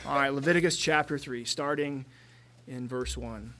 All right, Leviticus chapter 3, starting in verse 1.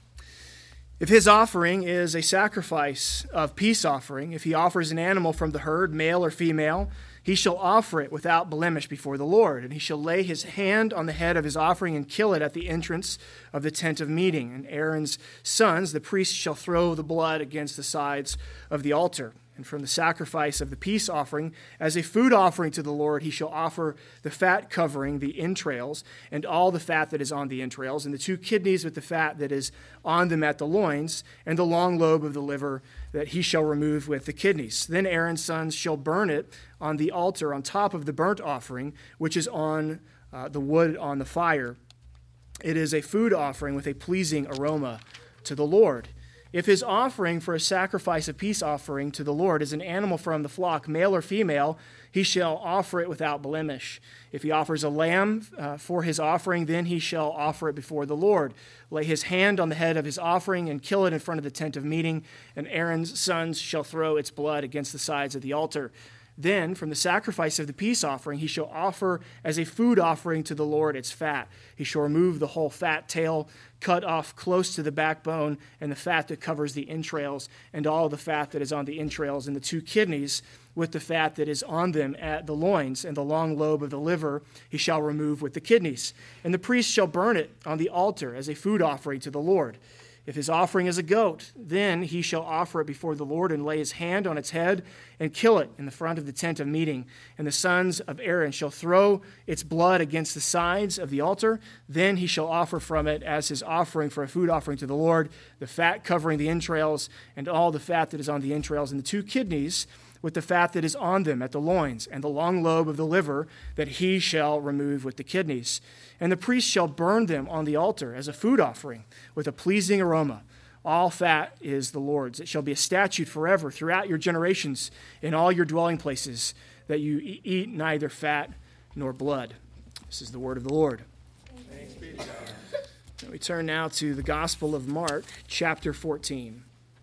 If his offering is a sacrifice of peace offering, if he offers an animal from the herd, male or female, he shall offer it without blemish before the Lord, and he shall lay his hand on the head of his offering and kill it at the entrance of the tent of meeting. And Aaron's sons, the priests, shall throw the blood against the sides of the altar. And from the sacrifice of the peace offering, as a food offering to the Lord, he shall offer the fat covering the entrails, and all the fat that is on the entrails, and the 2 kidneys with the fat that is on them at the loins, and the long lobe of the liver that he shall remove with the kidneys. Then Aaron's sons shall burn it on the altar on top of the burnt offering, which is on the wood on the fire. It is a food offering with a pleasing aroma to the Lord. If his offering for a sacrifice of peace offering to the Lord is an animal from the flock, male or female, he shall offer it without blemish. If he offers a lamb for his offering, then he shall offer it before the Lord. Lay his hand on the head of his offering and kill it in front of the tent of meeting, and Aaron's sons shall throw its blood against the sides of the altar. Then, from the sacrifice of the peace offering, he shall offer as a food offering to the Lord its fat. He shall remove the whole fat tail, cut off close to the backbone, and the fat that covers the entrails, and all the fat that is on the entrails, and the 2 kidneys with the fat that is on them at the loins, and the long lobe of the liver he shall remove with the kidneys. And the priest shall burn it on the altar as a food offering to the Lord. If his offering is a goat, then he shall offer it before the Lord and lay his hand on its head and kill it in the front of the tent of meeting. And the sons of Aaron shall throw its blood against the sides of the altar. Then he shall offer from it as his offering for a food offering to the Lord, the fat covering the entrails and all the fat that is on the entrails, and the 2 kidneys with the fat that is on them at the loins, and the long lobe of the liver that he shall remove with the kidneys. And the priest shall burn them on the altar as a food offering with a pleasing aroma. All fat is the Lord's. It shall be a statute forever throughout your generations in all your dwelling places, that you eat neither fat nor blood. This is the word of the Lord. Thanks be to God. We turn now to the Gospel of Mark, chapter 14.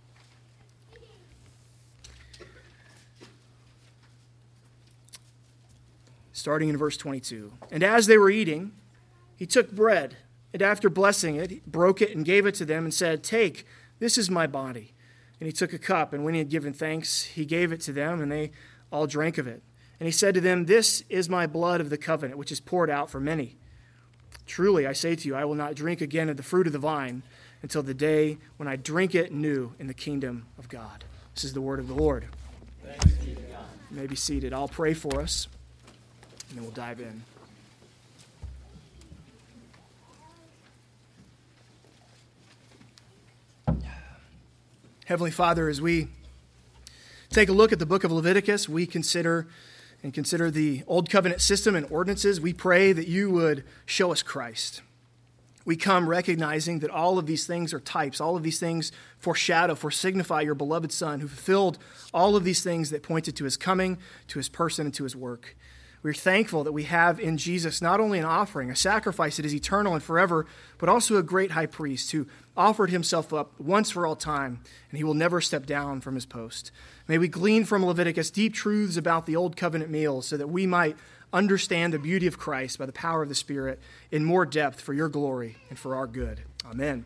Starting in verse 22. And as they were eating, he took bread, and after blessing it, he broke it and gave it to them and said, "Take, this is my body." And he took a cup, and when he had given thanks, he gave it to them, and they all drank of it. And he said to them, "This is my blood of the covenant, which is poured out for many. Truly, I say to you, I will not drink again of the fruit of the vine until the day when I drink it new in the kingdom of God." This is the word of the Lord. Thanks be to God. You may be seated. I'll pray for us, and then we'll dive in. Heavenly Father, as we take a look at the book of Leviticus, we consider the Old Covenant system and ordinances. We pray that you would show us Christ. We come recognizing that all of these things are types. All of these things signify your beloved Son, who fulfilled all of these things that pointed to his coming, to his person, and to his work. We're thankful that we have in Jesus not only an offering, a sacrifice that is eternal and forever, but also a great high priest who offered himself up once for all time, and he will never step down from his post. May we glean from Leviticus deep truths about the Old Covenant meals so that we might understand the beauty of Christ by the power of the Spirit in more depth for your glory and for our good. Amen.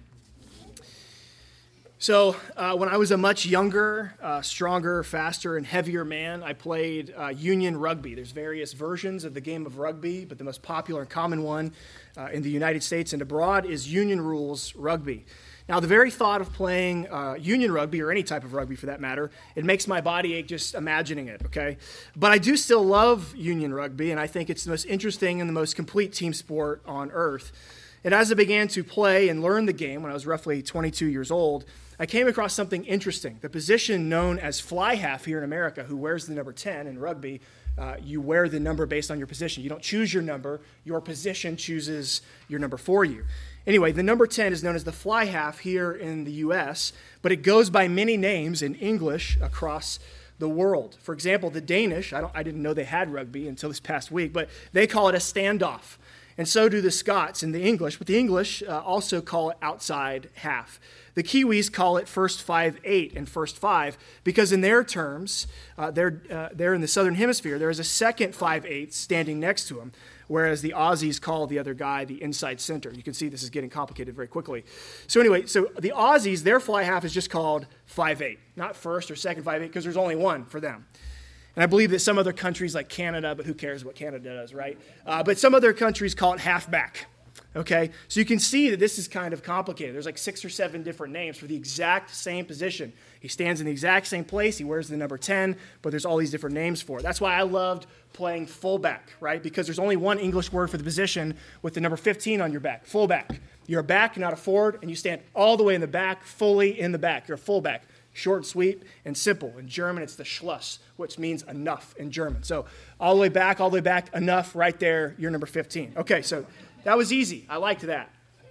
So when I was a much younger, stronger, faster, and heavier man, I played union rugby. There's various versions of the game of rugby, but the most popular and common one in the United States and abroad is union rules rugby. Now, the very thought of playing union rugby, or any type of rugby for that matter, it makes my body ache just imagining it, okay? But I do still love union rugby, and I think it's the most interesting and the most complete team sport on earth. And as I began to play and learn the game when I was roughly 22 years old, I came across something interesting. The position known as fly half here in America, who wears the number 10 in rugby, you wear the number based on your position. You don't choose your number. Your position chooses your number for you. Anyway, the number 10 is known as the fly half here in the U.S., but it goes by many names in English across the world. For example, the Danish, I didn't know they had rugby until this past week, but they call it a standoff. And so do the Scots and the English, but the English also call it outside half. The Kiwis call it first 5/8 and first 5 because in their terms, they're in the southern hemisphere, there is a second 5/8 standing next to them, whereas the Aussies call the other guy the inside center. You can see this is getting complicated very quickly. So anyway, so the Aussies, their fly half is just called 5/8, not first or second 5/8 because there's only one for them. And I believe that some other countries like Canada, but who cares what Canada does, right? But some other countries call it halfback. Okay, so you can see that this is kind of complicated. There's like 6 or 7 different names for the exact same position. He stands in the exact same place. He wears the number 10, but there's all these different names for it. That's why I loved playing fullback, right? Because there's only one English word for the position with the number 15 on your back, fullback. You're a back, not a forward, and you stand all the way in the back, fully in the back. You're a fullback. Short, sweet, and simple. In German, it's the Schluss, which means enough in German. So all the way back, enough, right there, you're number 15. Okay, so that was easy. I liked that.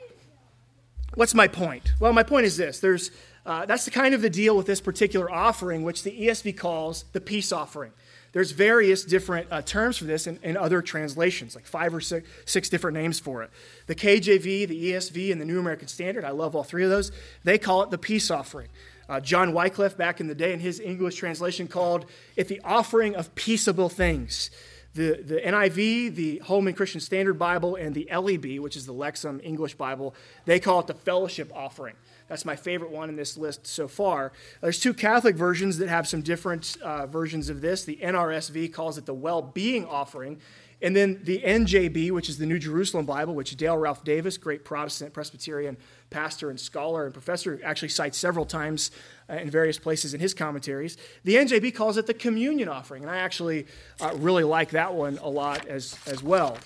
What's my point? Well, my point is this. That's the kind of the deal with this particular offering, which the ESV calls the peace offering. There's various different terms for this in other translations, like 5 or 6 different names for it. The KJV, the ESV, and the New American Standard, I love all 3 of those, they call it the peace offering. John Wycliffe, back in the day, in his English translation, called it the offering of peaceable things. The NIV, the Holman Christian Standard Bible, and the LEB, which is the Lexham English Bible, they call it the fellowship offering. That's my favorite one in this list so far. There's 2 Catholic versions that have some different versions of this. The NRSV calls it the well-being offering. And then the NJB, which is the New Jerusalem Bible, which Dale Ralph Davis, great Protestant Presbyterian pastor and scholar and professor, actually cites several times in various places in his commentaries. The NJB calls it the communion offering, and I actually really like that one a lot as well.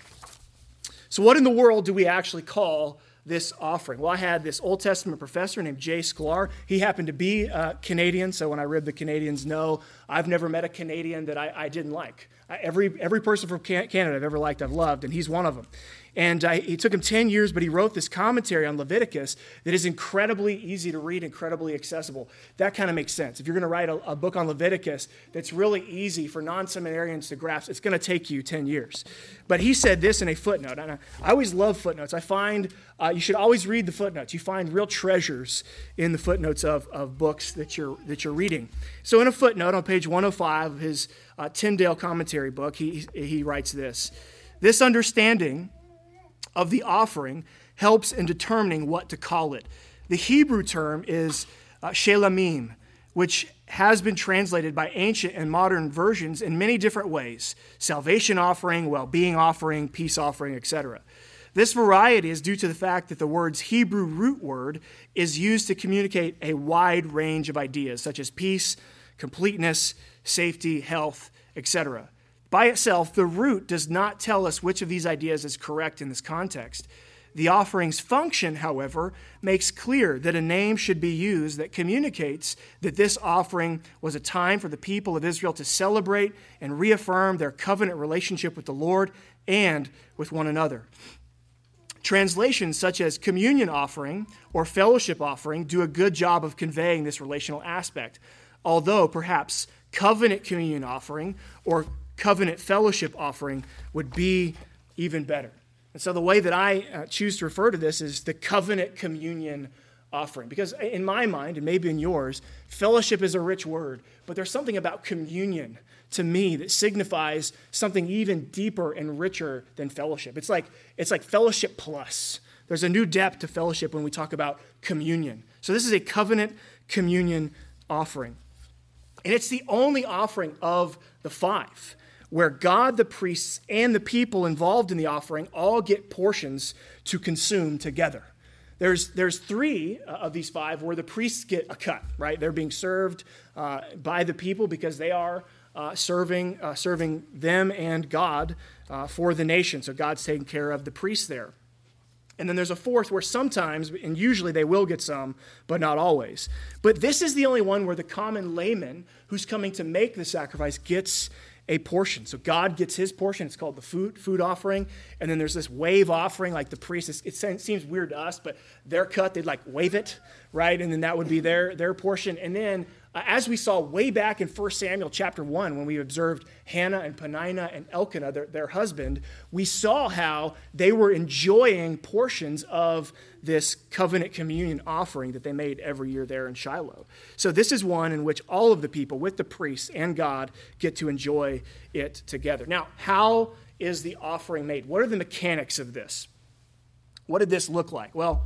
So what in the world do we actually call this offering? Well, I had this Old Testament professor named Jay Sklar. He happened to be Canadian, so when I read the Canadians know, I've never met a Canadian that I didn't like. Every person from Canada I've ever liked, I've loved, and he's one of them. And it took him 10 years, but he wrote this commentary on Leviticus that is incredibly easy to read, incredibly accessible. That kind of makes sense. If you're going to write a book on Leviticus that's really easy for non-seminarians to grasp, it's going to take you 10 years. But he said this in a footnote, and I always love footnotes. I find you should always read the footnotes. You find real treasures in the footnotes of books that you're reading. So in a footnote on page 105 of his Tyndale commentary book, he writes this: "This understanding of the offering helps in determining what to call it. The Hebrew term is shelamim, which has been translated by ancient and modern versions in many different ways: salvation offering, well-being offering, peace offering, etc. This variety is due to the fact that the word's Hebrew root word is used to communicate a wide range of ideas, such as peace, completeness, safety, health, etc. By itself, the root does not tell us which of these ideas is correct in this context. The offering's function, however, makes clear that a name should be used that communicates that this offering was a time for the people of Israel to celebrate and reaffirm their covenant relationship with the Lord and with one another. Translations such as communion offering or fellowship offering do a good job of conveying this relational aspect, although perhaps covenant communion offering or covenant fellowship offering would be even better. And so the way that I choose to refer to this is the covenant communion offering. Because in my mind, and maybe in yours, fellowship is a rich word, but there's something about communion to me that signifies something even deeper and richer than fellowship. It's like fellowship plus. There's a new depth to fellowship when we talk about communion. So this is a covenant communion offering. And it's the only offering of the 5 where God, the priests, and the people involved in the offering all get portions to consume together. There's 3 of these 5 where the priests get a cut, right? They're being served by the people because they are serving them and God for the nation. So God's taking care of the priests there. And then there's a 4th where sometimes, and usually they will get some, but not always. But this is the only one where the common layman who's coming to make the sacrifice gets a portion. So God gets his portion. It's called the food offering. And then there's this wave offering, like the priest. It seems weird to us, but their cut, they'd like wave it, right? And then that would be their portion. And then As we saw way back in 1 Samuel chapter 1, when we observed Hannah and Peninnah and Elkanah, their husband, we saw how they were enjoying portions of this covenant communion offering that they made every year there in Shiloh. So this is one in which all of the people, with the priests and God, get to enjoy it together. Now, how is the offering made? What are the mechanics of this? What did this look like? Well,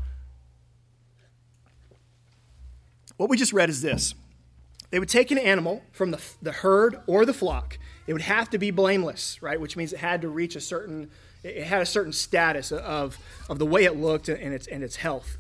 what we just read is this. They would take an animal from the herd or the flock. It would have to be blameless, right? Which means it had to reach it had a certain status of the way it looked and its health.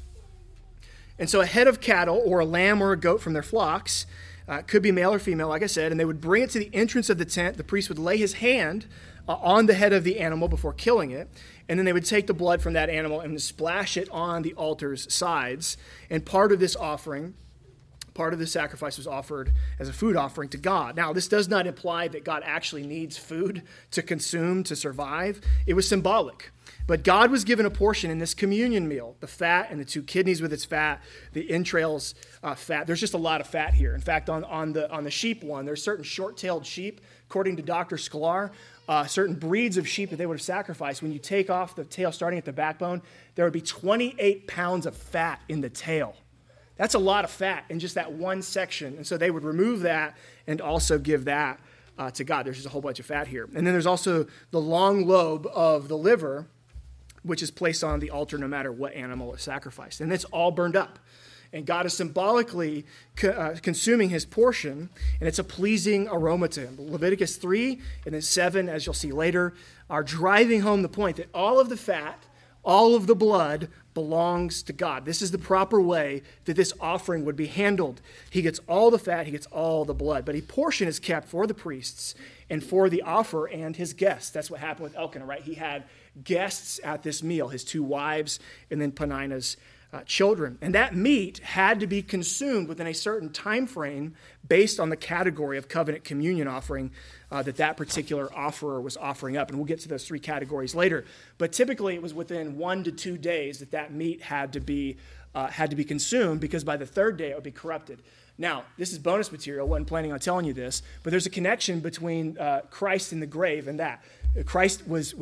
And so a head of cattle or a lamb or a goat from their flocks, could be male or female, like I said, and they would bring it to the entrance of the tent. The priest would lay his hand on the head of the animal before killing it, and then they would take the blood from that animal and splash it on the altar's sides. And part of this offering, part of the sacrifice, was offered as a food offering to God. Now, this does not imply that God actually needs food to consume to survive. It was symbolic. But God was given a portion in this communion meal, the fat and the 2 kidneys with its fat, the entrails fat. There's just a lot of fat here. In fact, on the sheep one, there's certain short-tailed sheep, according to Dr. Sklar, certain breeds of sheep that they would have sacrificed. When you take off the tail starting at the backbone, there would be 28 pounds of fat in the tail. That's a lot of fat in just that one section. And so they would remove that and also give that to God. There's just a whole bunch of fat here. And then there's also the long lobe of the liver, which is placed on the altar no matter what animal is sacrificed. And it's all burned up. And God is symbolically consuming his portion, and it's a pleasing aroma to him. Leviticus 3 and then 7, as you'll see later, are driving home the point that all of the fat, all of the blood belongs to God. This is the proper way that this offering would be handled. He gets all the fat, he gets all the blood, but a portion is kept for the priests and for the offerer and his guests. That's what happened with Elkanah, right? He had guests at this meal, his 2 wives and then Peninnah's children. And that meat had to be consumed within a certain time frame based on the category of covenant communion offering that particular offerer was offering up. And we'll get to those 3 categories later. But typically it was within 1 to 2 days that meat had to be consumed, because by the 3rd day it would be corrupted. Now, this is bonus material. I wasn't planning on telling you this, but there's a connection between Christ in the grave and that. Christ was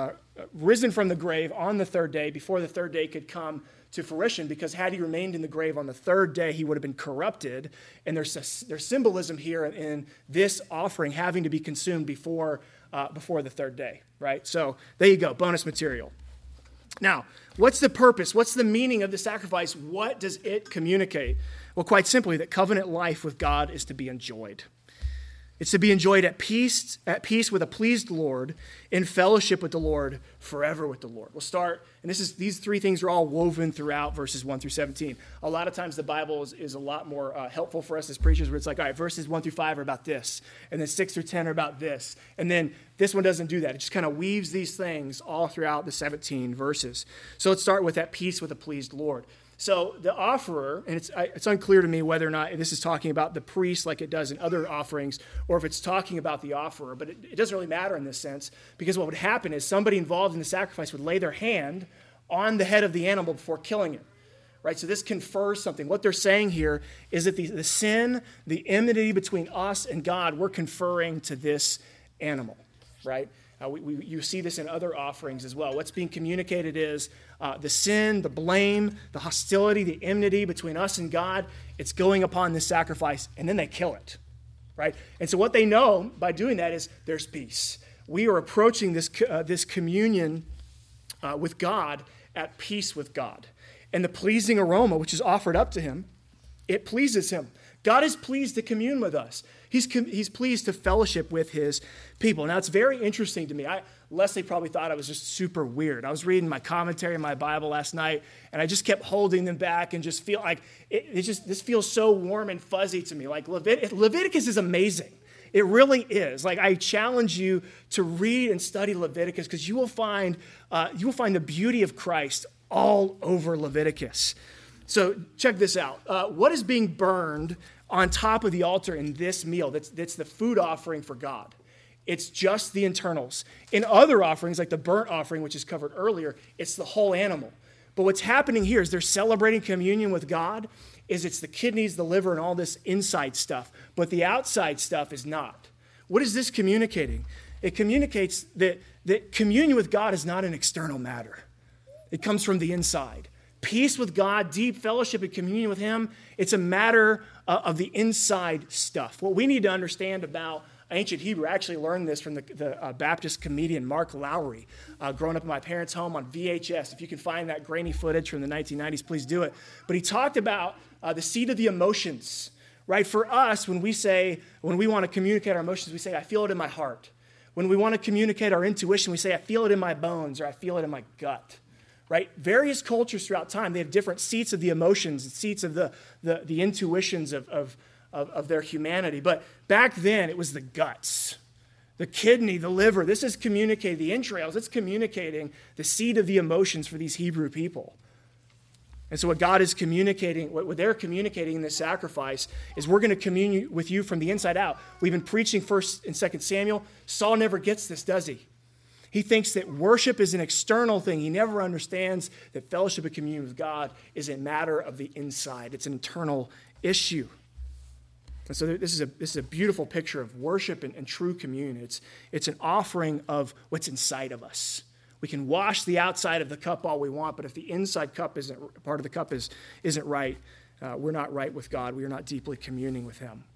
risen from the grave on the 3rd day before the 3rd day could come to fruition, because had he remained in the grave on the 3rd day, he would have been corrupted. And there's symbolism here in this offering having to be consumed before the 3rd day, right? So there you go, bonus material. Now, what's the purpose? What's the meaning of the sacrifice? What does it communicate? Well, quite simply, that covenant life with God is to be enjoyed. It's to be enjoyed at peace with a pleased Lord, in fellowship with the Lord, forever with the Lord. We'll start, and these 3 things are all woven throughout verses 1 through 17. A lot of times the Bible is a lot more helpful for us as preachers, where it's like, all right, verses 1 through 5 are about this, and then 6 through 10 are about this, and then this one doesn't do that. It just kind of weaves these things all throughout the 17 verses. So let's start with that peace with a pleased Lord. So the offerer, and it's unclear to me whether or not this is talking about the priest like it does in other offerings, or if it's talking about the offerer, but it doesn't really matter in this sense, because what would happen is somebody involved in the sacrifice would lay their hand on the head of the animal before killing it, right? So this confers something. What they're saying here is that the sin, the enmity between us and God, we're conferring to this animal, right? You see this in other offerings as well. What's being communicated is the sin, the blame, the hostility, the enmity between us and God. It's going upon this sacrifice, and then they kill it, right? And so what they know by doing that is there's peace. We are approaching this communion with God at peace with God. And the pleasing aroma, which is offered up to him, it pleases him. God is pleased to commune with us. He's pleased to fellowship with his people. Now, it's very interesting to me. Leslie probably thought I was just super weird. I was reading my commentary in my Bible last night, and I just kept holding them back and just feel like this feels so warm and fuzzy to me. Like Leviticus is amazing. It really is. Like, I challenge you to read and study Leviticus, because you will find the beauty of Christ all over Leviticus. So check this out. What is being burned on top of the altar in this meal? That's the food offering for God. It's just the internals. In other offerings, like the burnt offering, which is covered earlier, it's the whole animal. But what's happening here is they're celebrating communion with God, is it's the kidneys, the liver, and all this inside stuff. But the outside stuff is not. What is this communicating? It communicates that communion with God is not an external matter. It comes from the inside. Peace with God, deep fellowship and communion with him, it's a matter of the inside stuff. What we need to understand about ancient Hebrew, I actually learned this from the Baptist comedian Mark Lowry, growing up in my parents' home on VHS. If you can find that grainy footage from the 1990s, please do it. But he talked about the seat of the emotions, right? For us, when we want to communicate our emotions, we say, I feel it in my heart. When we want to communicate our intuition, we say, I feel it in my bones, or I feel it in my gut, right? Various cultures throughout time, they have different seats of the emotions, seats of the intuitions of their humanity. But back then, it was the guts, the kidney, the liver. This is communicating, the entrails, it's communicating the seat of the emotions for these Hebrew people. And so what God is communicating, what they're communicating in this sacrifice is we're going to commune with you from the inside out. We've been preaching 1st and 2nd Samuel. Saul never gets this, does he? He thinks that worship is an external thing. He never understands that fellowship and communion with God is a matter of the inside. It's an internal issue. And so this is a beautiful picture of worship and true communion. It's an offering of what's inside of us. We can wash the outside of the cup all we want, but if the inside cup part of the cup isn't right, we're not right with God. We are not deeply communing with him.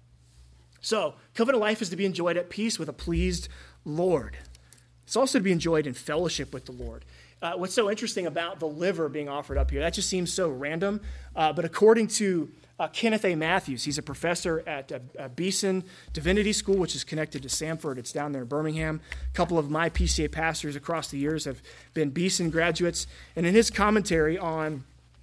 So covenant life is to be enjoyed at peace with a pleased Lord. It's also to be enjoyed in fellowship with the Lord. What's so interesting about the liver being offered up here, that just seems so random, but according to Kenneth A. Matthews, he's a professor at Beeson Divinity School, which is connected to Samford. It's down there in Birmingham. A couple of my PCA pastors across the years have been Beeson graduates. And in his commentary on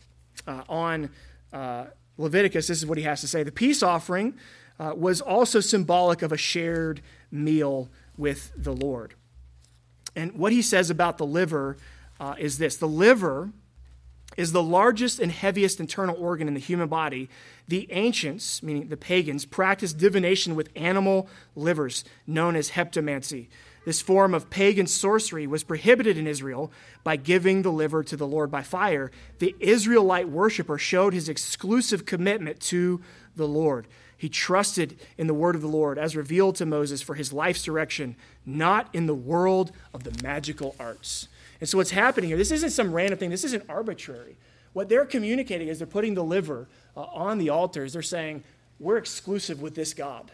Leviticus, this is what he has to say. The peace offering was also symbolic of a shared meal with the Lord. And what he says about the liver is this. The liver is the largest and heaviest internal organ in the human body. The ancients, meaning the pagans, practiced divination with animal livers, known as heptamancy. This form of pagan sorcery was prohibited in Israel by giving the liver to the Lord by fire. The Israelite worshiper showed his exclusive commitment to the Lord. He trusted in the word of the Lord as revealed to Moses for his life's direction, not in the world of the magical arts. And so what's happening here, this isn't some random thing. This isn't arbitrary. What they're communicating is they're putting the liver on the altars. They're saying, we're exclusive with this God.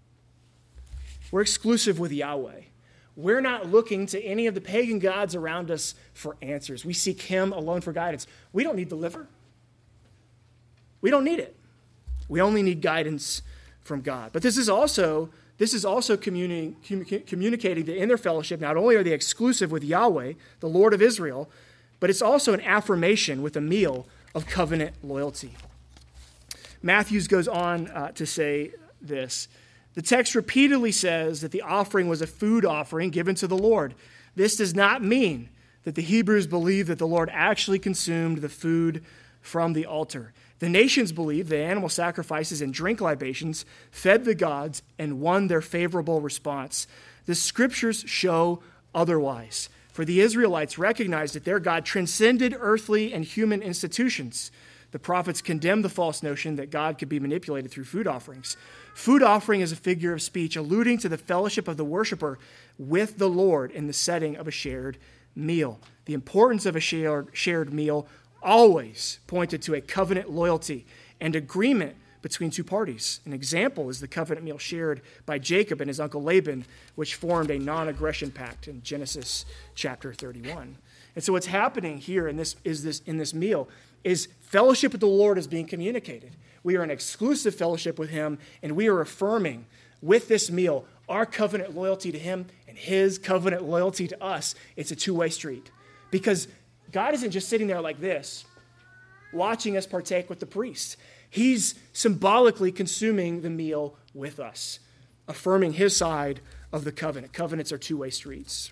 We're exclusive with Yahweh. We're not looking to any of the pagan gods around us for answers. We seek him alone for guidance. We don't need the liver. We don't need it. We only need guidance from God. But this is also communicating that in their fellowship, not only are they exclusive with Yahweh, the Lord of Israel, but it's also an affirmation with a meal of covenant loyalty. Matthews goes on to say this. The text repeatedly says that the offering was a food offering given to the Lord. This does not mean that the Hebrews believed that the Lord actually consumed the food from the altar. The nations believed that animal sacrifices and drink libations fed the gods and won their favorable response. The scriptures show otherwise. For the Israelites recognized that their God transcended earthly and human institutions. The prophets condemned the false notion that God could be manipulated through food offerings. Food offering is a figure of speech alluding to the fellowship of the worshiper with the Lord in the setting of a shared meal. The importance of a shared meal always pointed to a covenant loyalty and agreement between two parties. An example is the covenant meal shared by Jacob and his uncle Laban, which formed a non-aggression pact in Genesis chapter 31. And so what's happening here in this meal is fellowship with the Lord is being communicated. We are in exclusive fellowship with him, and we are affirming with this meal our covenant loyalty to him and his covenant loyalty to us. It's a two-way street. Because God isn't just sitting there like this, watching us partake with the priest. He's symbolically consuming the meal with us, affirming his side of the covenant. Covenants are two-way streets.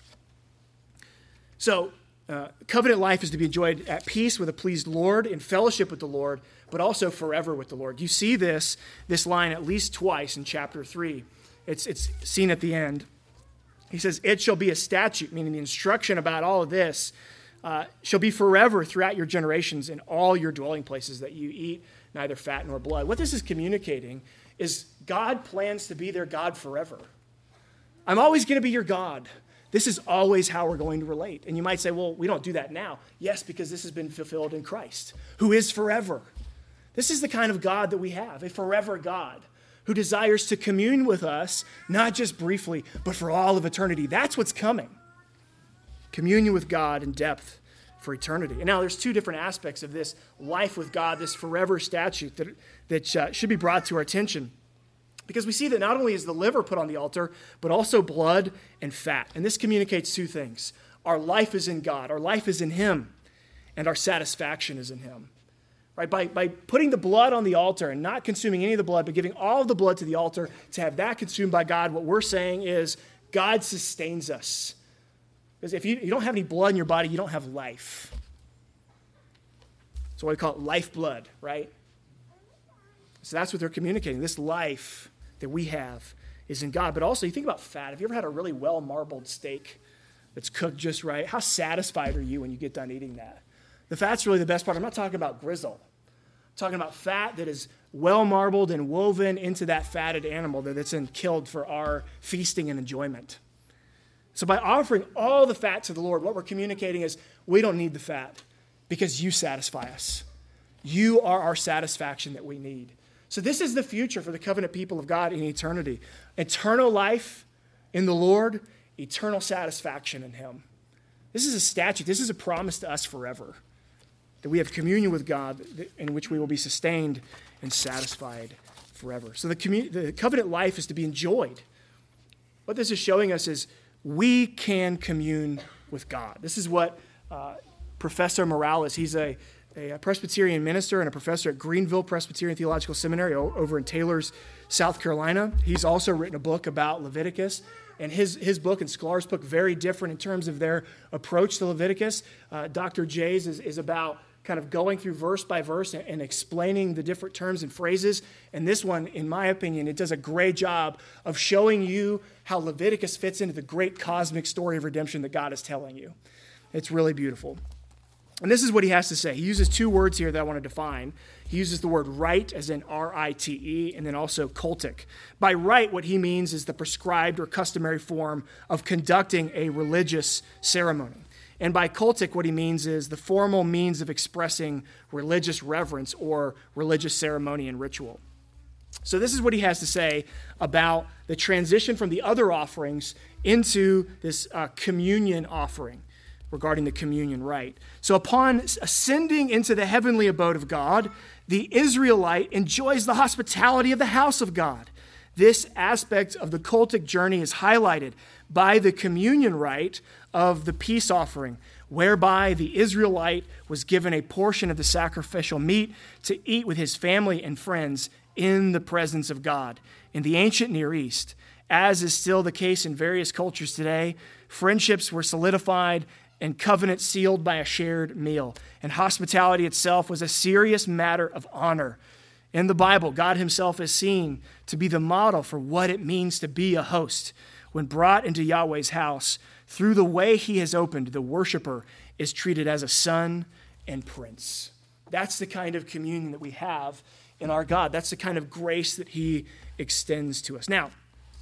So, covenant life is to be enjoyed at peace with a pleased Lord, in fellowship with the Lord, but also forever with the Lord. You see this line at least twice in chapter 3. It's seen at the end. He says, it shall be a statute, meaning the instruction about all of this shall be forever throughout your generations in all your dwelling places, that you eat neither fat nor blood. What this is communicating is God plans to be their God forever. I'm always going to be your God. This is always how we're going to relate. And you might say, well, we don't do that now. Yes, because this has been fulfilled in Christ, who is forever. This is the kind of God that we have, a forever God who desires to commune with us, not just briefly, but for all of eternity. That's what's coming. Communion with God in depth for eternity. And now there's two different aspects of this life with God, this forever statute that should be brought to our attention. Because we see that not only is the liver put on the altar, but also blood and fat. And this communicates two things. Our life is in God. Our life is in him. And our satisfaction is in him. Right? By putting the blood on the altar and not consuming any of the blood, but giving all of the blood to the altar to have that consumed by God, what we're saying is God sustains us. Because if you don't have any blood in your body, you don't have life. So we call it lifeblood, right? So that's what they're communicating. This life that we have is in God. But also, you think about fat. Have you ever had a really well-marbled steak that's cooked just right? How satisfied are you when you get done eating that? The fat's really the best part. I'm not talking about grizzle. I'm talking about fat that is well-marbled and woven into that fatted animal that's been killed for our feasting and enjoyment. So by offering all the fat to the Lord, what we're communicating is we don't need the fat because you satisfy us. You are our satisfaction that we need. So this is the future for the covenant people of God in eternity. Eternal life in the Lord, eternal satisfaction in him. This is a statute. This is a promise to us forever, that we have communion with God in which we will be sustained and satisfied forever. So the covenant life is to be enjoyed. What this is showing us is we can commune with God. This is what Professor Morales, he's a Presbyterian minister and a professor at Greenville Presbyterian Theological Seminary over in Taylor's, South Carolina. He's also written a book about Leviticus. And his book and Sklar's book, very different in terms of their approach to Leviticus. Dr. Jay's is about kind of going through verse by verse and explaining the different terms and phrases. And this one, in my opinion, it does a great job of showing you how Leviticus fits into the great cosmic story of redemption that God is telling you. It's really beautiful. And this is what he has to say. He uses two words here that I want to define. He uses the word rite, as in R-I-T-E, and then also cultic. By rite, what he means is the prescribed or customary form of conducting a religious ceremony. And by cultic, what he means is the formal means of expressing religious reverence or religious ceremony and ritual. So this is what he has to say about the transition from the other offerings into this communion offering, regarding the communion rite. So upon ascending into the heavenly abode of God, the Israelite enjoys the hospitality of the house of God. This aspect of the cultic journey is highlighted by the communion rite of the peace offering, whereby the Israelite was given a portion of the sacrificial meat to eat with his family and friends in the presence of God. In the ancient Near East, as is still the case in various cultures today, friendships were solidified and covenants sealed by a shared meal. And hospitality itself was a serious matter of honor. In the Bible, God himself is seen to be the model for what it means to be a host. When brought into Yahweh's house, through the way he has opened, the worshiper is treated as a son and prince. That's the kind of communion that we have in our God. That's the kind of grace that he extends to us. Now,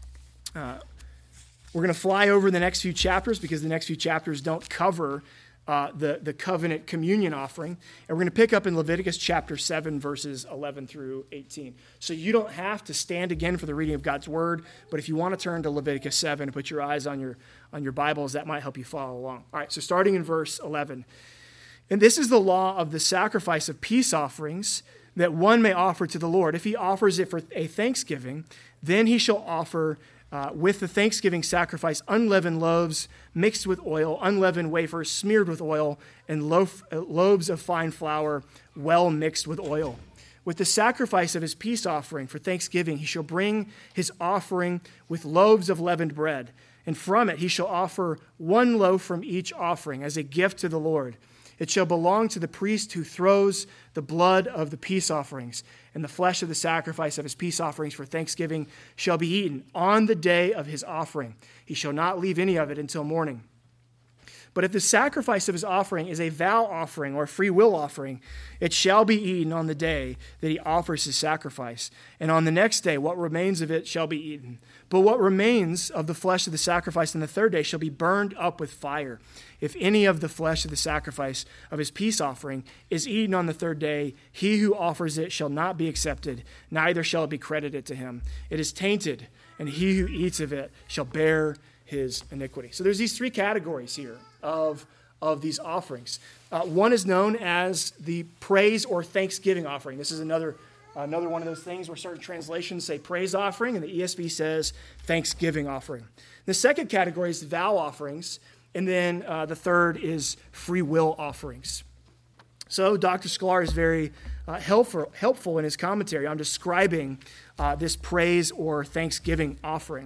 we're going to fly over the next few chapters because the next few chapters don't cover the covenant communion offering. And we're going to pick up in Leviticus chapter 7, verses 11 through 18. So you don't have to stand again for the reading of God's word, but if you want to turn to Leviticus 7 and put your eyes on your Bibles, that might help you follow along. All right, so starting in verse 11. And this is the law of the sacrifice of peace offerings that one may offer to the Lord. If he offers it for a thanksgiving, then he shall offer with the thanksgiving sacrifice unleavened loaves mixed with oil, unleavened wafers smeared with oil, and loaves of fine flour well mixed with oil. With the sacrifice of his peace offering for thanksgiving, he shall bring his offering with loaves of leavened bread, and from it he shall offer one loaf from each offering as a gift to the Lord. It shall belong to the priest who throws the blood of the peace offerings, and the flesh of the sacrifice of his peace offerings for thanksgiving shall be eaten on the day of his offering. He shall not leave any of it until morning. But if the sacrifice of his offering is a vow offering or free will offering, it shall be eaten on the day that he offers his sacrifice. And on the next day, what remains of it shall be eaten. But what remains of the flesh of the sacrifice on the third day shall be burned up with fire. If any of the flesh of the sacrifice of his peace offering is eaten on the third day, he who offers it shall not be accepted, neither shall it be credited to him. It is tainted, and he who eats of it shall bear his iniquity. So there's these three categories here of these offerings. One is known as the praise or thanksgiving offering. This is another one of those things where certain translations say praise offering, and the ESV says thanksgiving offering. The second category is vow offerings, and then the third is free will offerings. So Dr. Sklar is very helpful in his commentary on describing this praise or thanksgiving offering.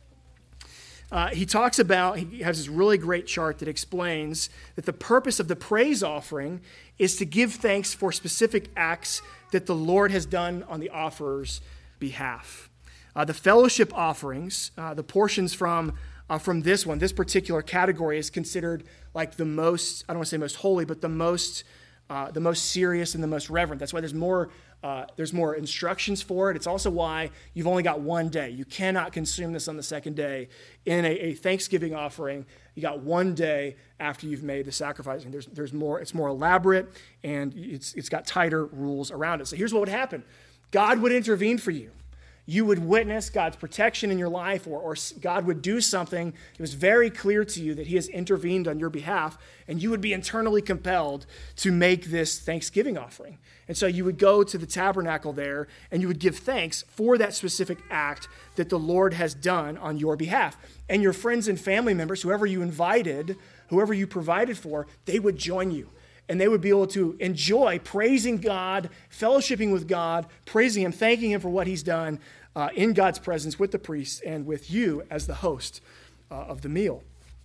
He has this really great chart that explains that the purpose of the praise offering is to give thanks for specific acts that the Lord has done on the offerer's behalf. The fellowship offerings, the portions from this particular category is considered like the most, I don't want to say most holy, but the most serious and the most reverent. That's why there's more instructions for it. It's also why you've only got one day. You cannot consume this on the second day. In a Thanksgiving offering, you got one day after you've made the sacrifice. And there's more. It's more elaborate, and it's got tighter rules around it. So here's what would happen. God would intervene for you. You would witness God's protection in your life, or God would do something. It was very clear to you that he has intervened on your behalf, and you would be internally compelled to make this thanksgiving offering. And so you would go to the tabernacle there, and you would give thanks for that specific act that the Lord has done on your behalf. And your friends and family members, whoever you invited, whoever you provided for, they would join you. And they would be able to enjoy praising God, fellowshipping with God, praising him, thanking him for what he's done in God's presence with the priests and with you as the host of the meal.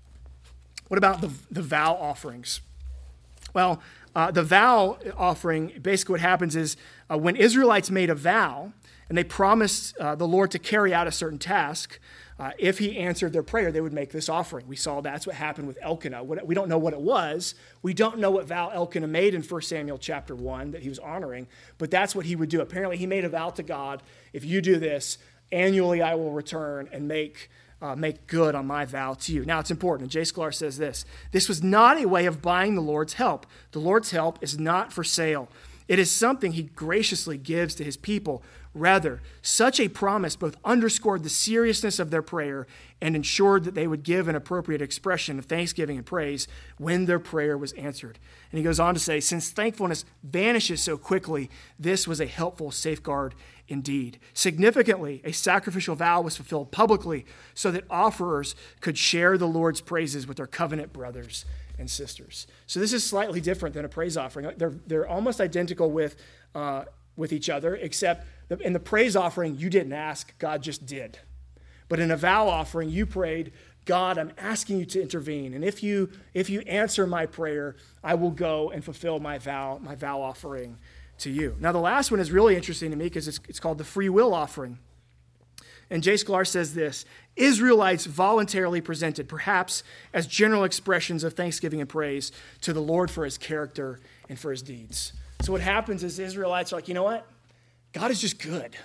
What about the vow offerings? Well, the vow offering, basically what happens is when Israelites made a vow and they promised the Lord to carry out a certain task, if he answered their prayer, they would make this offering. We saw that's what happened with Elkanah. We don't know what it was. We don't know what vow Elkanah made in 1 Samuel chapter 1 that he was honoring, but that's what he would do. Apparently, he made a vow to God, if you do this, annually I will return and make good on my vow to you. Now, it's important, and J. Sklar says this was not a way of buying the Lord's help. The Lord's help is not for sale. It is something he graciously gives to his people. Rather, such a promise both underscored the seriousness of their prayer and ensured that they would give an appropriate expression of thanksgiving and praise when their prayer was answered. And he goes on to say, since thankfulness vanishes so quickly, this was a helpful safeguard indeed. Significantly, a sacrificial vow was fulfilled publicly so that offerers could share the Lord's praises with their covenant brothers and sisters. So this is slightly different than a praise offering. They're almost identical with each other, except in the praise offering, you didn't ask, God just did. But in a vow offering, you prayed, God, I'm asking you to intervene. And if you answer my prayer, I will go and fulfill my vow offering to you. Now, the last one is really interesting to me because it's called the free will offering. And J. Sklar says this, Israelites voluntarily presented, perhaps as general expressions of thanksgiving and praise to the Lord for his character and for his deeds. So what happens is the Israelites are like, you know what? God is just good.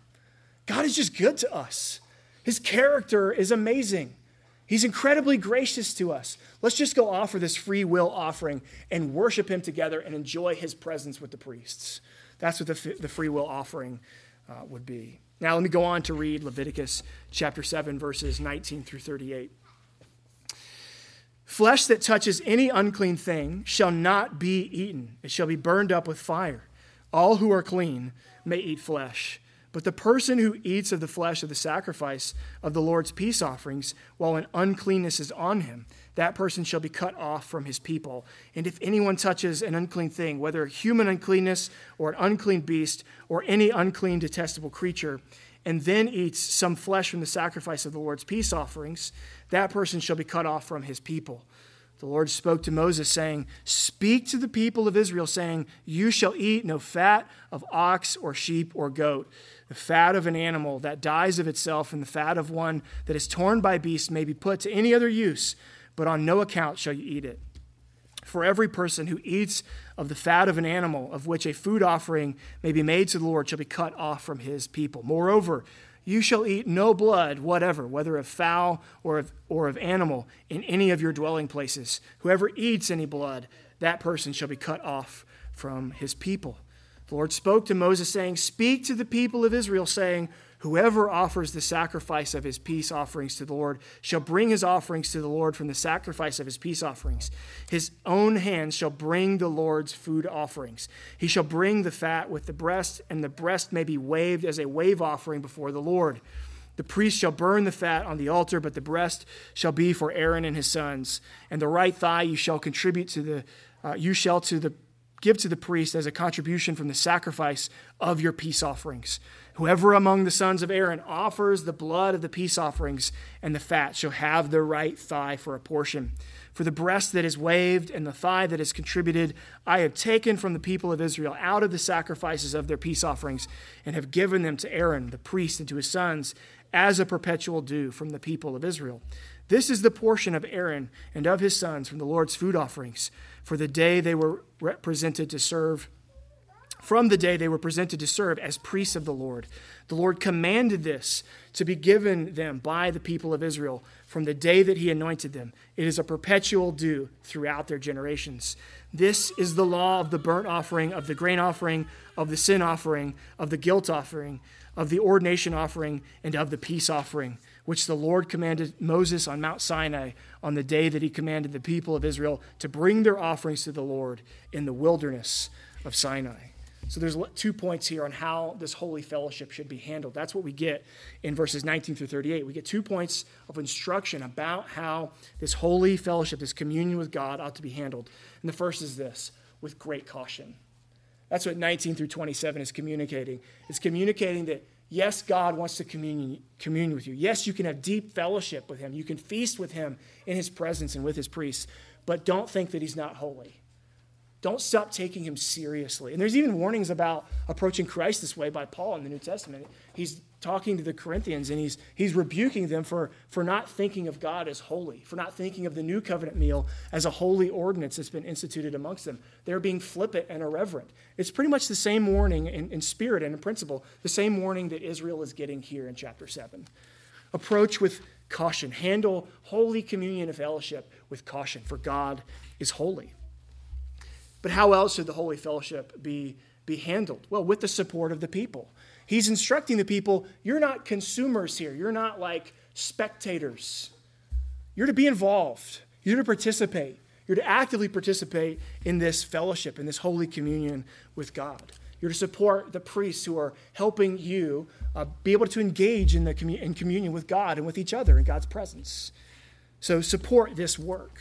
God is just good to us. His character is amazing. He's incredibly gracious to us. Let's just go offer this free will offering and worship him together and enjoy his presence with the priests. That's what the free will offering would be. Now let me go on to read Leviticus chapter 7, verses 19 through 38. Flesh that touches any unclean thing shall not be eaten. It shall be burned up with fire. All who are clean may eat flesh. But the person who eats of the flesh of the sacrifice of the Lord's peace offerings, while an uncleanness is on him, that person shall be cut off from his people. And if anyone touches an unclean thing, whether human uncleanness or an unclean beast or any unclean detestable creature, and then eats some flesh from the sacrifice of the Lord's peace offerings, that person shall be cut off from his people. The Lord spoke to Moses, saying, speak to the people of Israel, saying, you shall eat no fat of ox or sheep or goat. The fat of an animal that dies of itself and the fat of one that is torn by beasts may be put to any other use, but on no account shall you eat it. For every person who eats of the fat of an animal of which a food offering may be made to the Lord shall be cut off from his people. Moreover, you shall eat no blood whatever, whether of fowl or of animal, in any of your dwelling places. Whoever eats any blood, that person shall be cut off from his people. The Lord spoke to Moses, saying, Speak to the people of Israel, saying, Whoever offers the sacrifice of his peace offerings to the Lord shall bring his offerings to the Lord from the sacrifice of his peace offerings. His own hands shall bring the Lord's food offerings. He shall bring the fat with the breast, and the breast may be waved as a wave offering before the Lord. The priest shall burn the fat on the altar, but the breast shall be for Aaron and his sons. And the right thigh you shall contribute give to the priest as a contribution from the sacrifice of your peace offerings. Whoever among the sons of Aaron offers the blood of the peace offerings and the fat shall have the right thigh for a portion. For the breast that is waved and the thigh that is contributed, I have taken from the people of Israel out of the sacrifices of their peace offerings and have given them to Aaron, the priest, and to his sons as a perpetual due from the people of Israel. This is the portion of Aaron and of his sons from the Lord's food offerings, for the day they were presented to serve as priests of the Lord. The Lord commanded this to be given them by the people of Israel from the day that he anointed them. It is a perpetual due throughout their generations. This is the law of the burnt offering, of the grain offering, of the sin offering, of the guilt offering, of the ordination offering, and of the peace offering, which the Lord commanded Moses on Mount Sinai on the day that he commanded the people of Israel to bring their offerings to the Lord in the wilderness of Sinai. So there's 2 points here on how this holy fellowship should be handled. That's what we get in verses 19 through 38. We get 2 points of instruction about how this holy fellowship, this communion with God, ought to be handled. And the first is this: with great caution. That's what 19 through 27 is communicating. It's communicating that, yes, God wants to commune with you. Yes, you can have deep fellowship with him. You can feast with him in his presence and with his priests. But don't think that he's not holy. Don't stop taking him seriously. And there's even warnings about approaching Christ this way by Paul in the New Testament. He's talking to the Corinthians, and he's rebuking them for not thinking of God as holy, for not thinking of the new covenant meal as a holy ordinance that's been instituted amongst them. They're being flippant and irreverent. It's pretty much the same warning in spirit and in principle, the same warning that Israel is getting here in chapter 7. Approach with caution. Handle holy communion and fellowship with caution, for God is holy. But how else should the holy fellowship be handled? Well, with the support of the people. He's instructing the people, you're not consumers here. You're not like spectators. You're to be involved. You're to participate. You're to actively participate in this fellowship, in this holy communion with God. You're to support the priests who are helping you be able to engage in communion with God and with each other in God's presence. So support this work.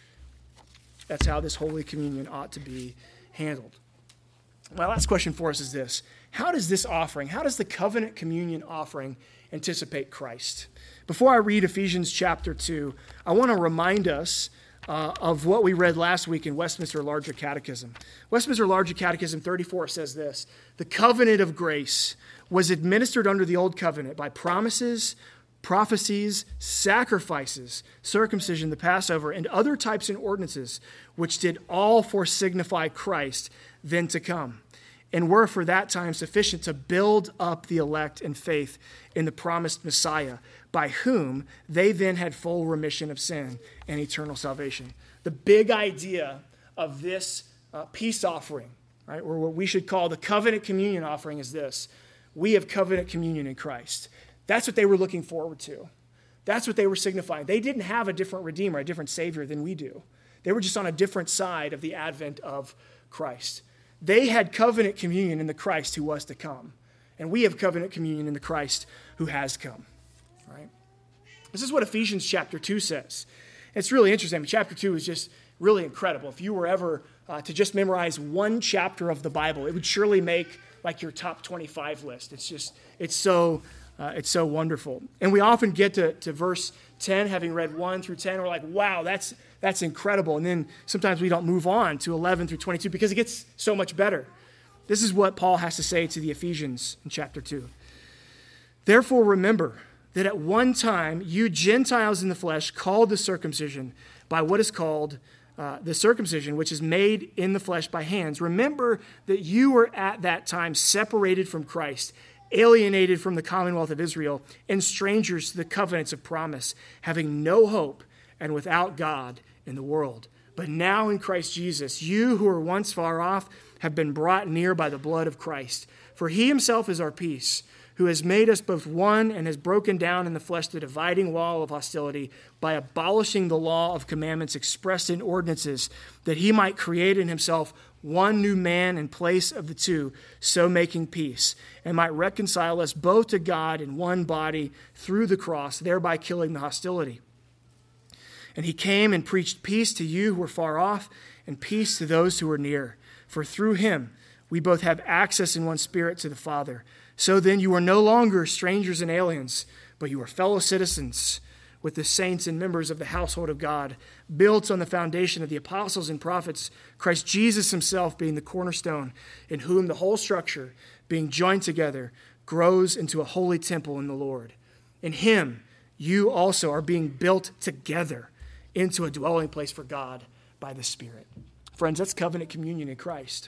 That's how this Holy Communion ought to be handled. My last question for us is this: how does the covenant communion offering anticipate Christ? Before I read Ephesians chapter 2, I want to remind us of what we read last week in Westminster Larger Catechism. Westminster Larger Catechism 34 says this: the covenant of grace was administered under the old covenant by promises, prophecies, sacrifices, circumcision, the Passover, and other types and ordinances, which did all foresignify Christ then to come, and were for that time sufficient to build up the elect in faith in the promised Messiah, by whom they then had full remission of sin and eternal salvation. The big idea of this peace offering, right, or what we should call the covenant communion offering, is this: we have covenant communion in Christ. That's what they were looking forward to. That's what they were signifying. They didn't have a different Redeemer, a different Savior than we do. They were just on a different side of the advent of Christ. They had covenant communion in the Christ who was to come. And we have covenant communion in the Christ who has come. Right? This is what Ephesians chapter 2 says. It's really interesting. I mean, chapter 2 is just really incredible. If you were ever to just memorize one chapter of the Bible, it would surely make like your top 25 list. It's so wonderful. And we often get to verse 10, having read 1 through 10, we're like, wow, that's incredible. And then sometimes we don't move on to 11 through 22 because it gets so much better. This is what Paul has to say to the Ephesians in chapter 2. Therefore remember that at one time you Gentiles in the flesh, called the circumcision by what is called the circumcision, which is made in the flesh by hands. Remember that you were at that time separated from Christ, alienated from the commonwealth of Israel, and strangers to the covenants of promise, having no hope and without God in the world. But now in Christ Jesus, you who were once far off have been brought near by the blood of Christ. For he himself is our peace, who has made us both one and has broken down in the flesh the dividing wall of hostility by abolishing the law of commandments expressed in ordinances, that he might create in himself one new man in place of the two, so making peace, and might reconcile us both to God in one body through the cross, thereby killing the hostility. And he came and preached peace to you who were far off, and peace to those who were near. For through him we both have access in one spirit to the Father. So then you are no longer strangers and aliens, but you are fellow citizens with the saints and members of the household of God, built on the foundation of the apostles and prophets, Christ Jesus himself being the cornerstone, in whom the whole structure, being joined together, grows into a holy temple in the Lord. In him you also are being built together into a dwelling place for God by the Spirit. Friends, that's covenant communion in Christ.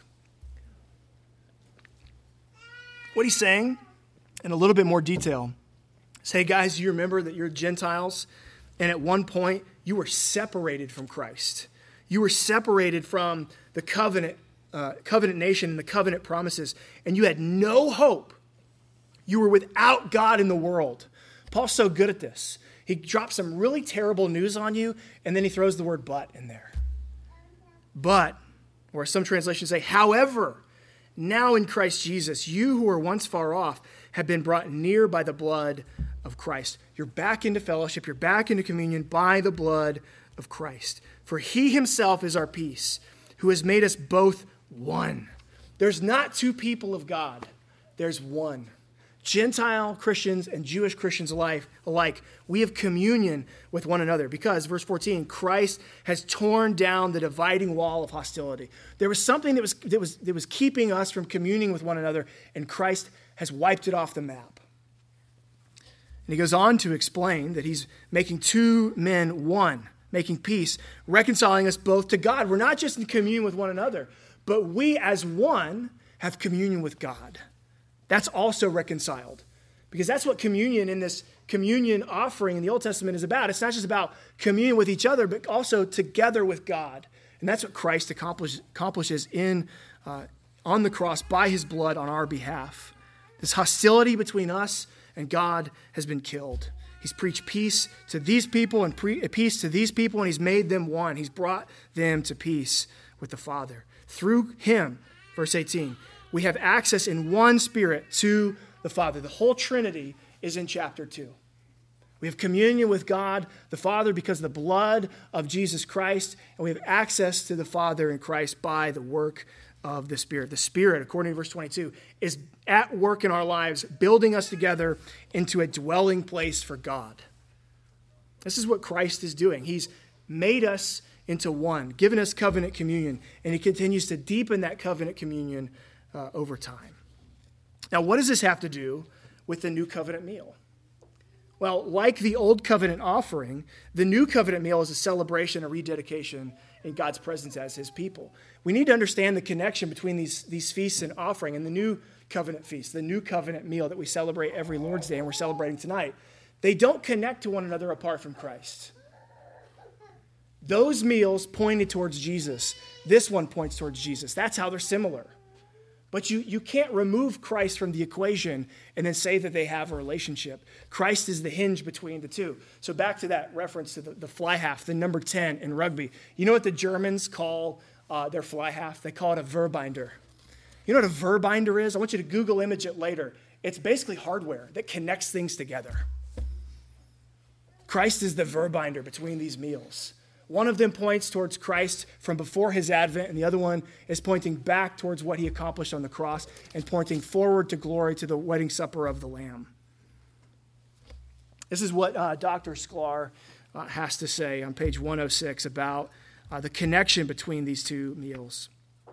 What he's saying, in a little bit more detail, is, hey guys, you remember that you're Gentiles, and at one point you were separated from Christ. You were separated from the covenant nation and the covenant promises, and you had no hope. You were without God in the world. Paul's so good at this. He drops some really terrible news on you, and then he throws the word but in there. But, or some translations say, however, now in Christ Jesus, you who were once far off have been brought near by the blood of Christ. You're back into fellowship. You're back into communion by the blood of Christ. For he himself is our peace, who has made us both one. There's not two people of God. There's one. Gentile Christians and Jewish Christians alike, we have communion with one another because, verse 14, Christ has torn down the dividing wall of hostility. There was something that was keeping us from communing with one another, and Christ has wiped it off the map. And he goes on to explain that he's making two men one, making peace, reconciling us both to God. We're not just in communion with one another, but we as one have communion with God. That's also reconciled, because that's what communion in this communion offering in the Old Testament is about. It's not just about communion with each other, but also together with God. And that's what Christ accomplishes on the cross by his blood on our behalf. This hostility between us and God has been killed. He's preached peace to these people and peace to these people, and he's made them one. He's brought them to peace with the Father. Through him, verse 18, we have access in one spirit to the Father. The whole Trinity is in chapter 2. We have communion with God, the Father, because of the blood of Jesus Christ, and we have access to the Father in Christ by the work of the Spirit. The Spirit, according to verse 22, is at work in our lives, building us together into a dwelling place for God. This is what Christ is doing. He's made us into one, given us covenant communion, and he continues to deepen that covenant communion over time. Now, what does this have to do with the new covenant meal? Well, like the old covenant offering, the new covenant meal is a celebration, a rededication in God's presence as his people. We need to understand the connection between these feasts and offering and the new covenant feast, the new covenant meal that we celebrate every Lord's Day and we're celebrating tonight. They don't connect to one another apart from Christ. Those meals pointed towards Jesus. This one points towards Jesus. That's how they're similar. But you can't remove Christ from the equation and then say that they have a relationship. Christ is the hinge between the two. So back to that reference to the fly half, the number 10 in rugby. You know what the Germans call their fly half? They call it a Verbinder. You know what a Verbinder is? I want you to Google image it later. It's basically hardware that connects things together. Christ is the Verbinder between these meals. One of them points towards Christ from before his advent, and the other one is pointing back towards what he accomplished on the cross and pointing forward to glory, to the wedding supper of the Lamb. This is what Dr. Sklar has to say on page 106 about the connection between these two meals.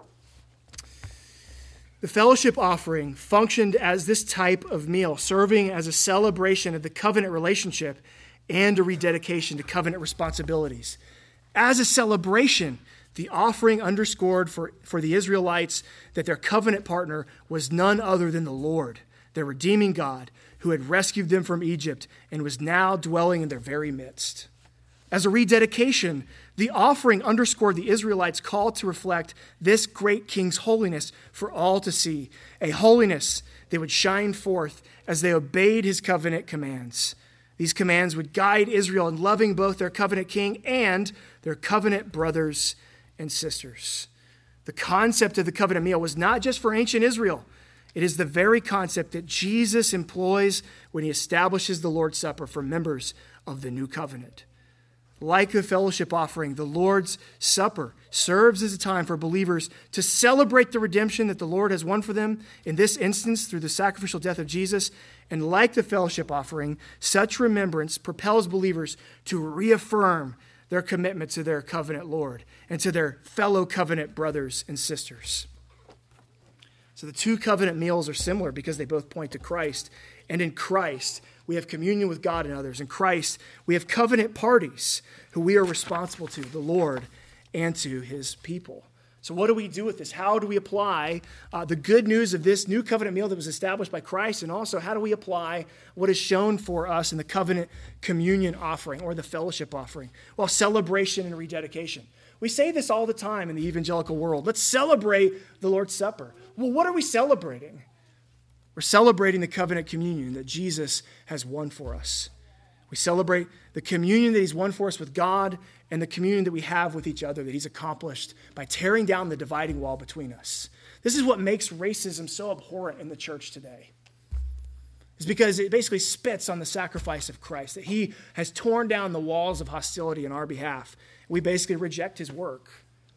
The fellowship offering functioned as this type of meal, serving as a celebration of the covenant relationship and a rededication to covenant responsibilities. as a celebration, the offering underscored for the Israelites that their covenant partner was none other than the Lord, their redeeming God, who had rescued them from Egypt and was now dwelling in their very midst. As a rededication, the offering underscored the Israelites' call to reflect this great king's holiness for all to see, a holiness that would shine forth as they obeyed his covenant commands. These commands would guide Israel in loving both their covenant king and their covenant brothers and sisters. The concept of the covenant meal was not just for ancient Israel. It is the very concept that Jesus employs when he establishes the Lord's Supper for members of the new covenant. Like the fellowship offering, the Lord's Supper serves as a time for believers to celebrate the redemption that the Lord has won for them, in this instance through the sacrificial death of Jesus. And like the fellowship offering, such remembrance propels believers to reaffirm their commitment to their covenant Lord and to their fellow covenant brothers and sisters. So the two covenant meals are similar because they both point to Christ. And in Christ, we have communion with God and others. In Christ, we have covenant parties who we are responsible to, the Lord, and to his people. So what do we do with this? How do we apply the good news of this new covenant meal that was established by Christ? And also, how do we apply what is shown for us in the covenant communion offering or the fellowship offering? Well, celebration and rededication. We say this all the time in the evangelical world. Let's celebrate the Lord's Supper. Well, what are we celebrating? We're celebrating the covenant communion that Jesus has won for us. We celebrate the communion that he's won for us with God and the communion that we have with each other that he's accomplished by tearing down the dividing wall between us. This is what makes racism so abhorrent in the church today. It's because it basically spits on the sacrifice of Christ, that he has torn down the walls of hostility on our behalf. We basically reject his work.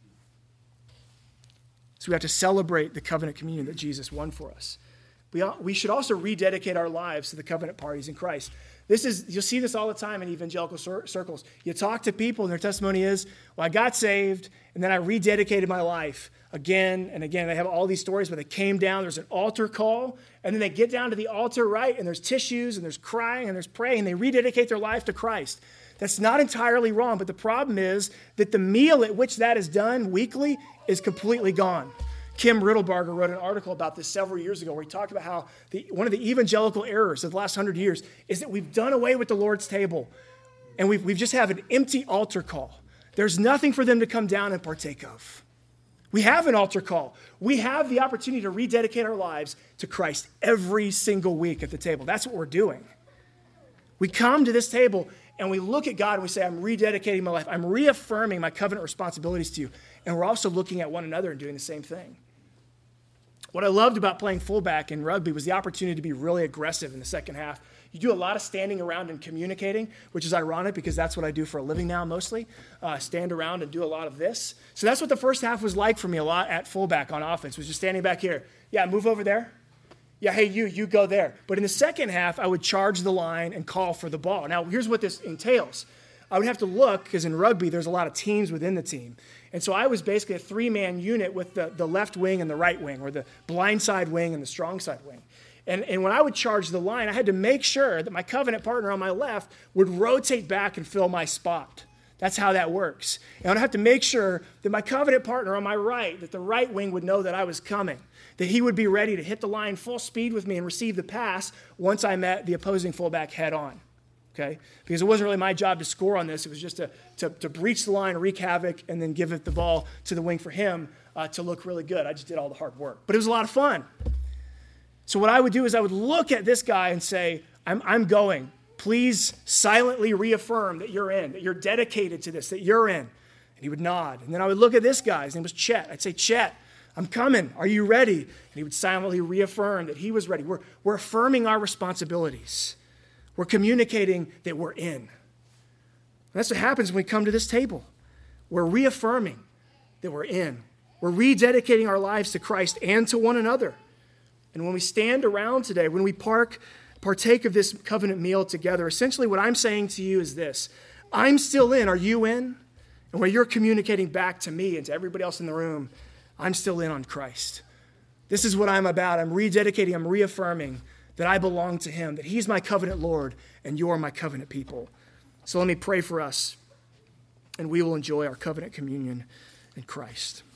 So we have to celebrate the covenant communion that Jesus won for us. We should also rededicate our lives to the covenant parties in Christ. You'll see this all the time in evangelical circles. You talk to people and their testimony is, well, I got saved and then I rededicated my life again and again. They have all these stories where they came down, there's an altar call, and then they get down to the altar, right? And there's tissues and there's crying and there's praying and they rededicate their life to Christ. That's not entirely wrong, but the problem is that the meal at which that is done weekly is completely gone. Kim Riddlebarger wrote an article about this several years ago where he talked about how one of the evangelical errors of the last 100 years is that we've done away with the Lord's table and we've just have an empty altar call. There's nothing for them to come down and partake of. We have an altar call. We have the opportunity to rededicate our lives to Christ every single week at the table. That's what we're doing. We come to this table and we look at God and we say, I'm rededicating my life. I'm reaffirming my covenant responsibilities to you. And we're also looking at one another and doing the same thing. What I loved about playing fullback in rugby was the opportunity to be really aggressive in the second half. You do a lot of standing around and communicating, which is ironic because that's what I do for a living now mostly, stand around and do a lot of this. So that's what the first half was like for me a lot at fullback on offense, was just standing back here. Yeah, move over there. Yeah, hey, you go there. But in the second half, I would charge the line and call for the ball. Now, here's what this entails. I would have to look, because in rugby, there's a lot of teams within the team. And so I was basically a three-man unit with the left wing and the right wing, or the blind side wing and the strong side wing. And when I would charge the line, I had to make sure that my covenant partner on my left would rotate back and fill my spot. That's how that works. And I'd have to make sure that my covenant partner on my right, that the right wing would know that I was coming, that he would be ready to hit the line full speed with me and receive the pass once I met the opposing fullback head on. Okay? Because it wasn't really my job to score on this. It was just to breach the line, wreak havoc, and then give it the ball to the wing for him to look really good. I just did all the hard work. But it was a lot of fun. So what I would do is I would look at this guy and say, I'm going. Please silently reaffirm that you're in, that you're dedicated to this, that you're in. And he would nod. And then I would look at this guy. His name was Chet. I'd say, Chet, I'm coming. Are you ready? And he would silently reaffirm that he was ready. We're affirming our responsibilities. We're communicating that we're in. And that's what happens when we come to this table. We're reaffirming that we're in. We're rededicating our lives to Christ and to one another. And when we stand around today, when we partake of this covenant meal together, essentially what I'm saying to you is this. I'm still in. Are you in? And where you're communicating back to me and to everybody else in the room, I'm still in on Christ. This is what I'm about. I'm rededicating, I'm reaffirming that I belong to him, that he's my covenant Lord, and you're my covenant people. So let me pray for us, and we will enjoy our covenant communion in Christ.